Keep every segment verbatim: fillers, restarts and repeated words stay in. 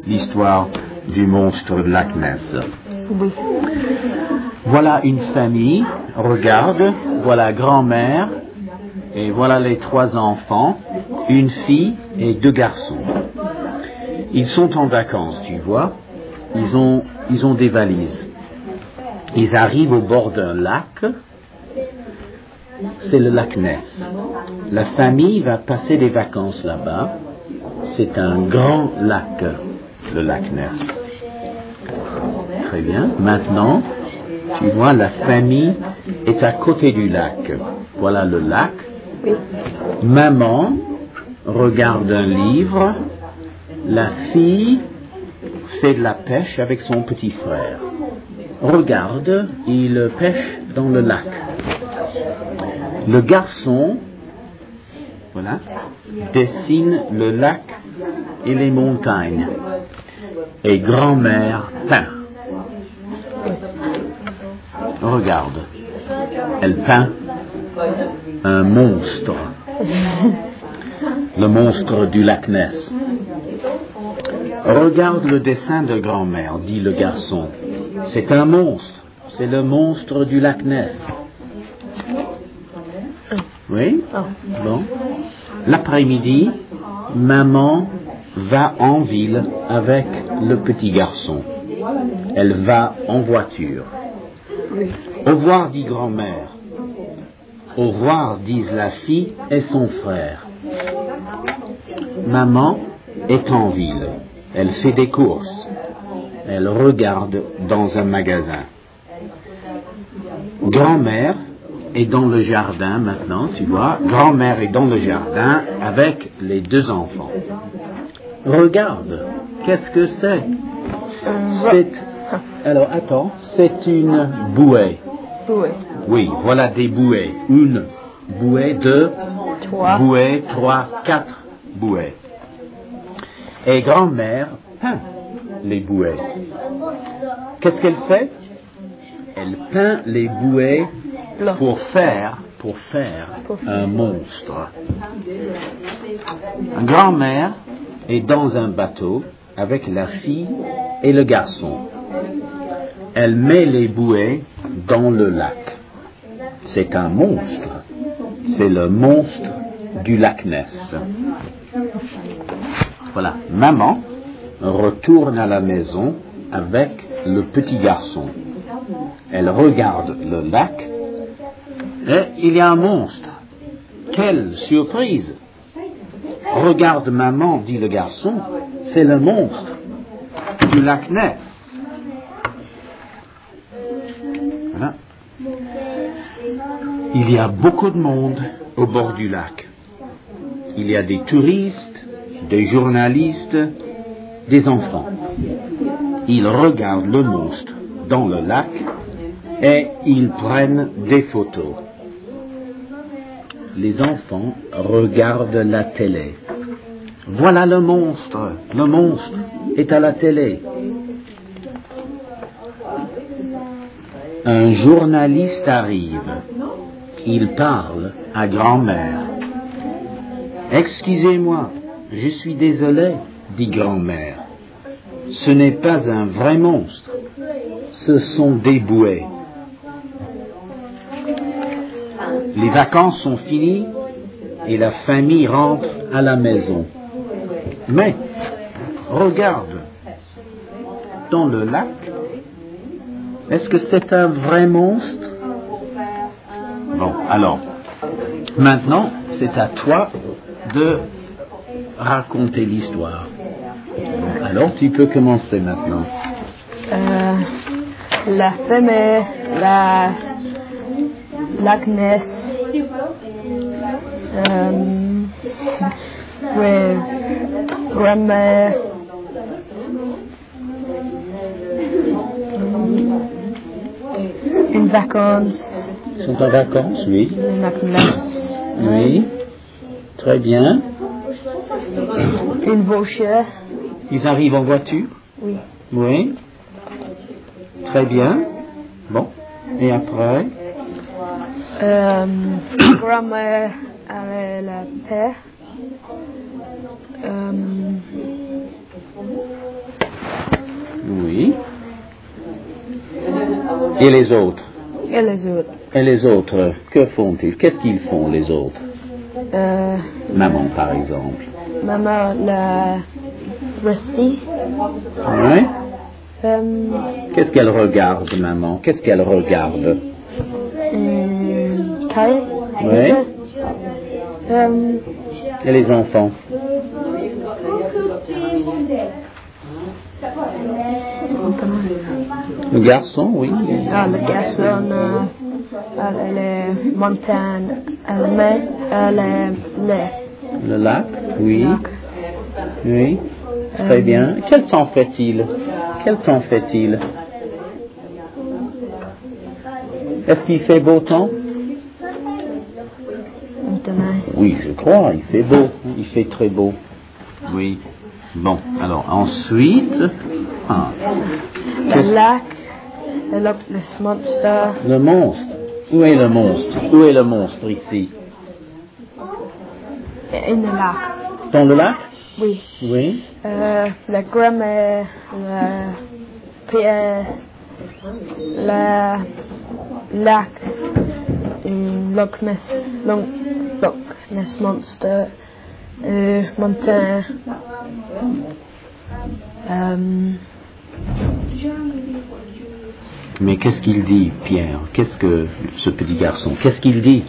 l'histoire du monstre de Loch Ness. Oui. Voilà une famille, regarde, voilà grand-mère, et voilà les trois enfants, une fille et deux garçons. Ils sont en vacances, tu vois, ils ont, ils ont des valises. Ils arrivent au bord d'un lac, c'est le Loch Ness. La famille va passer des vacances là-bas, c'est un grand lac, le Loch Ness. Très bien, maintenant, tu vois, la famille est à côté du lac. Voilà le lac. Oui. Maman regarde un livre. La fille fait de la pêche avec son petit frère. Regarde, il pêche dans le lac. Le garçon, voilà, dessine le lac et les montagnes. Et grand-mère peint. Regarde, elle peint un monstre, le monstre du Loch Ness. Regarde le dessin de grand-mère, dit le garçon. C'est un monstre, c'est le monstre du Loch Ness. Oui? Bon. L'après-midi, maman va en ville avec le petit garçon. Elle va en voiture. Au revoir, dit grand-mère. Au revoir, disent la fille et son frère. Maman est en ville. Elle fait des courses. Elle regarde dans un magasin. Grand-mère est dans le jardin maintenant, tu vois. Grand-mère est dans le jardin avec les deux enfants. Regarde, qu'est-ce que c'est? C'est... Alors, attends, c'est une bouée. Bouée. Oui, voilà des bouées. Une bouée, deux Trois. bouées, trois, quatre bouées. Et grand-mère peint les bouées. Qu'est-ce qu'elle fait? Elle peint les bouées pour faire, pour faire un monstre. Grand-mère est dans un bateau avec la fille et le garçon. Elle met les bouées dans le lac. C'est un monstre. C'est le monstre du Loch Ness. Voilà. Maman retourne à la maison avec le petit garçon. Elle regarde le lac et il y a un monstre. Quelle surprise! Regarde maman, dit le garçon, c'est le monstre du Loch Ness. Voilà. Il y a beaucoup de monde au bord du lac. Il y a des touristes, des journalistes, des enfants. Ils regardent le monstre dans le lac et ils prennent des photos. Les enfants regardent la télé. Voilà le monstre. Le monstre est à la télé. Un journaliste arrive. Il parle à grand-mère. « Excusez-moi, je suis désolé, dit grand-mère. Ce n'est pas un vrai monstre. Ce sont des bouées. Les vacances sont finies et la famille rentre à la maison. Mais, regarde, dans le lac, est-ce que c'est un vrai monstre? Bon, alors, maintenant, c'est à toi de raconter l'histoire. Alors, tu peux commencer maintenant. Euh, la famille, la Loch Ness, um, with grandma, une vacances. Ils sont en vacances, oui. Loch Ness. Oui. Très bien. Une voiture. Ils arrivent en voiture? Oui. Oui. Très bien. Bon. Et après? Euh, grand-mère avait la paix. Euh, Et les autres? Et les autres? Et les autres, que font-ils? Qu'est-ce qu'ils font, les autres? Euh, Maman, par exemple. Maman, la Rusty. Oui? Euh, Qu'est-ce qu'elle regarde, maman? Qu'est-ce qu'elle regarde? hum, Kai. Oui? Euh, Et les enfants? Le garçon, oui. ah, le garçon, euh, euh, les montagnes, euh, le mer, euh, le lait. Le lac, oui. Lac. Oui. Très bien. Quel temps fait-il? Quel temps fait-il? Est-ce qu'il fait beau temps? Maintenant. Oui, je crois, il fait beau. Il fait très beau. Oui. Bon, alors ensuite... Ah. Le lac, le Loch Ness Monster, Le monstre. Où est le monstre? Où est le monstre ici? in le lac. Dans le lac? Oui. Oui. Euh, la grand-mère, le pierre, le lac, un Loch Ness, Loch, Loch Ness Monster, euh, montagne. Euh, Mais qu'est-ce qu'il dit, Pierre? Qu'est-ce que ce petit garçon, qu'est-ce qu'il dit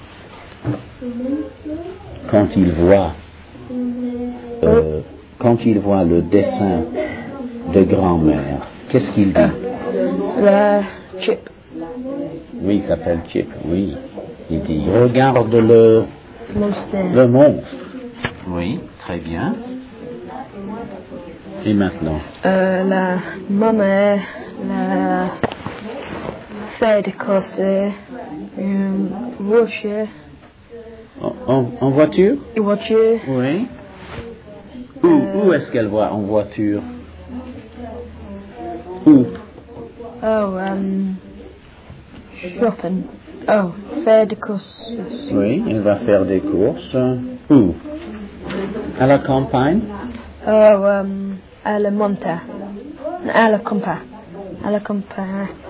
quand il voit euh, quand il voit le dessin de grand-mère? Qu'est-ce qu'il dit? le chip, Oui, il s'appelle Chip, oui. Il dit, regarde le, monster. le monstre. Oui, très bien. Et maintenant? Euh, la maman, la fée de Corse, une voiture, En, en, en voiture? une voiture, Oui. Où, où est-ce qu'elle va en voiture? Où? oh, um, shopping, oh, fée de Corse, Oui, elle va faire des courses. Où? À la campagne? oh, um, à la monta, à la compa, à la compa,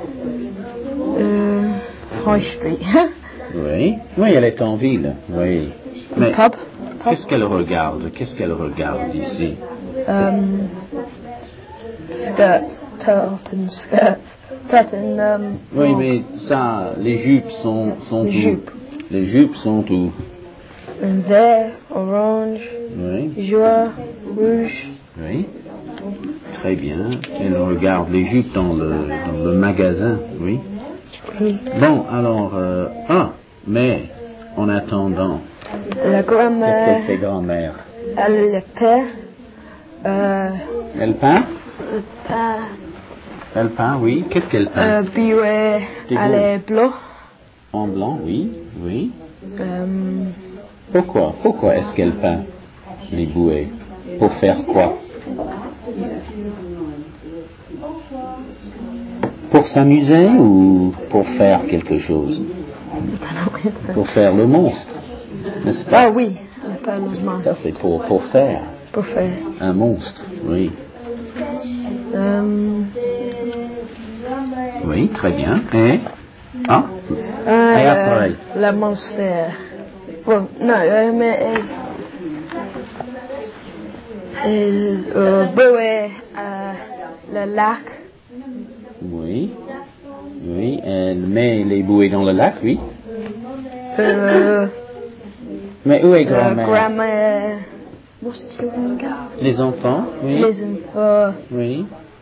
euh, High Street, Oui. Oui, elle est en ville. Oui. Mais pub, qu'est-ce qu'elle regarde? Qu'est-ce qu'elle regarde ici? um, skirts, tartan skirts, tartan, um, Oui, mais ça, les jupes sont, sont Les où? jupes. Les jupes sont où? un vert, orange, Oui. jaune, rouge, Oui. Très bien. Elle regarde les jupes dans le, dans le magasin. Oui. oui. Bon, alors, euh, ah, mais en attendant, La qu'est-ce qu'elle grand-mère, fait, grand-mère? elle le père, euh, Elle peint? le père, Elle peint, oui. Qu'est-ce qu'elle peint? euh, buée, Des elle est bleue, En blanc, oui, oui. euh, Pourquoi? Pourquoi est-ce qu'elle peint les bouées? Pour faire quoi? Pour s'amuser ou pour faire quelque chose? Pour faire le monstre, n'est-ce ah pas? oui, elle parle le Ça monstre, c'est pour, pour faire pour faire, un monstre, oui. euh, Oui, très bien. Et? Ah? euh, Et après? la monstre, bon, non, euh, mais, elle, elle, euh, buée, euh, le lac, Oui. Oui, elle met les bouées dans le lac, oui. euh, Mais où est Euh, grand-mère? grand-mère, what's your name? Les enfants, oui. Les enfants, Oui.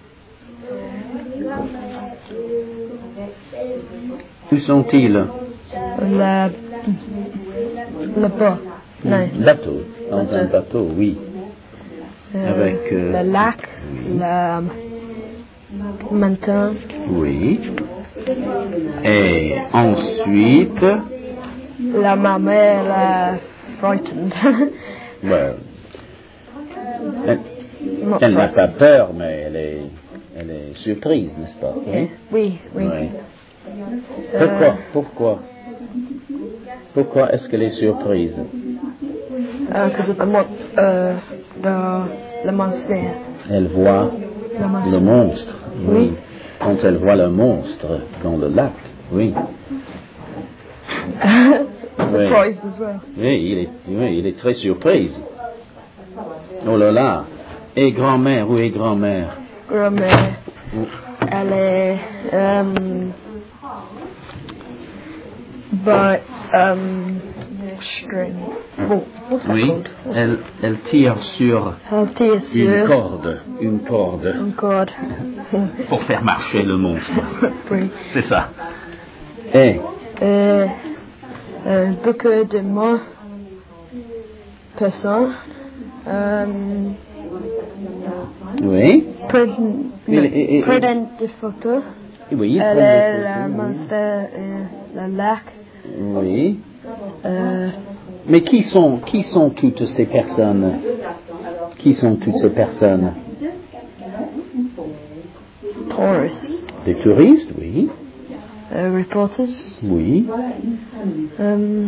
Où sont-ils? la, le bas, non, Bateau. Dans Bateau. un bateau, oui. euh, Avec, euh, le lac, oui. la montagne, Oui. Et ensuite, la maman, la frightened, well, elle, not elle n'a frightened. pas peur, mais elle est, elle est surprise, n'est-ce pas? Oui. Oui, oui. Oui. Euh, Pourquoi? Pourquoi? Pourquoi est-ce qu'elle est surprise? uh, cause of the mon, uh, the, le monstre, Elle voit le monstre. le monstre. Oui. Oui. quand elle voit le monstre dans le lac, oui. Surprised as well. Oui, il est, oui, il est très surprise. Oh là là. Et grand-mère, où est grand-mère? Grand-mère, elle est... Um, but, um, string. Bon, what's that Oui, called? elle, elle tire sur Elle tire sur une corde, une corde, une corde. pour faire marcher le monstre. Oui. C'est ça. Et, Euh, euh, beaucoup de mots, personnes, um, oui, prennent Et- et- et- prennent des photos. oui, Elle prennent est des la photos, monstre et le lac. oui. Euh, Mais qui sont, qui sont toutes ces personnes? Qui sont toutes ces personnes? tourists, Des touristes, oui, uh, reporters. oui, Um,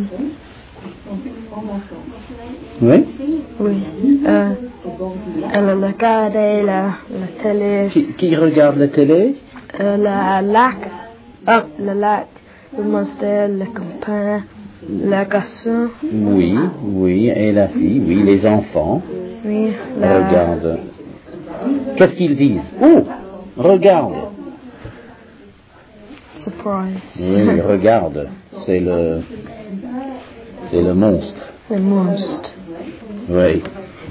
oui. oui. Euh, elle regarde la, la télé, Qui, qui regarde la télé? euh, la lac, oh, le lac, le monstre, le copain, le garçon, Oui, oui, et la fille, oui, les enfants oui, la, regardent. Qu'est-ce qu'ils disent? Oh, regarde. surprise, Oui, regarde. C'est le, c'est le monstre. le monstre, Oui.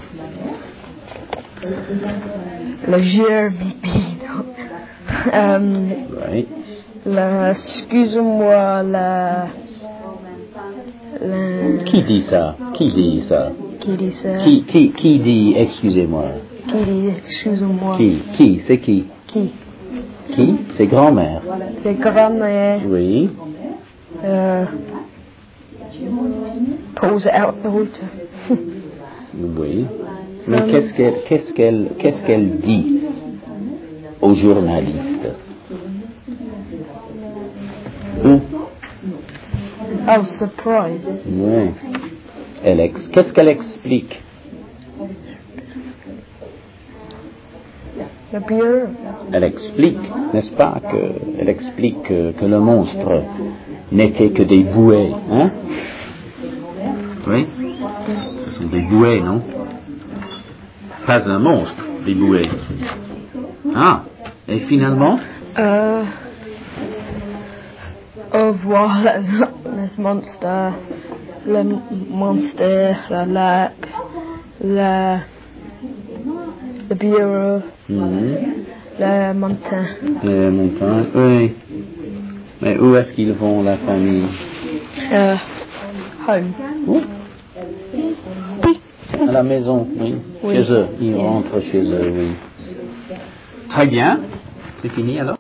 le Jeremy Bean, um, Oui. la, excuse-moi, la, la, Qui dit ça? Qui dit ça? qui dit ça? Qui, qui, qui dit, excusez-moi? Qui dit, excuse-moi, Qui? Qui? C'est qui? qui? Qui? C'est grand-mère. Les grand-mères, Oui. euh, pose out the route. Oui. Mais qu'est-ce qu'elle, qu'est-ce qu'elle, qu'est-ce qu'elle dit aux journalistes? Hein? Oh, surprise. Oui. Elle ex- qu'est-ce qu'elle explique? Le bureau. Elle explique, n'est-ce pas, que, elle explique que, que le monstre n'était que des bouées, hein? Oui. Ce sont des bouées, non? Pas un monstre, des bouées. Ah. Et finalement? Euh, au revoir, le monstre, le monstre, le lac, le, le bureau, Mhm. le montagne. Les montagnes, oui. Mais où est-ce qu'ils vont, la famille? Euh, home. Où? À la maison, oui. Oui. Chez eux. Ils rentrent chez eux, oui. Très bien. C'est fini alors?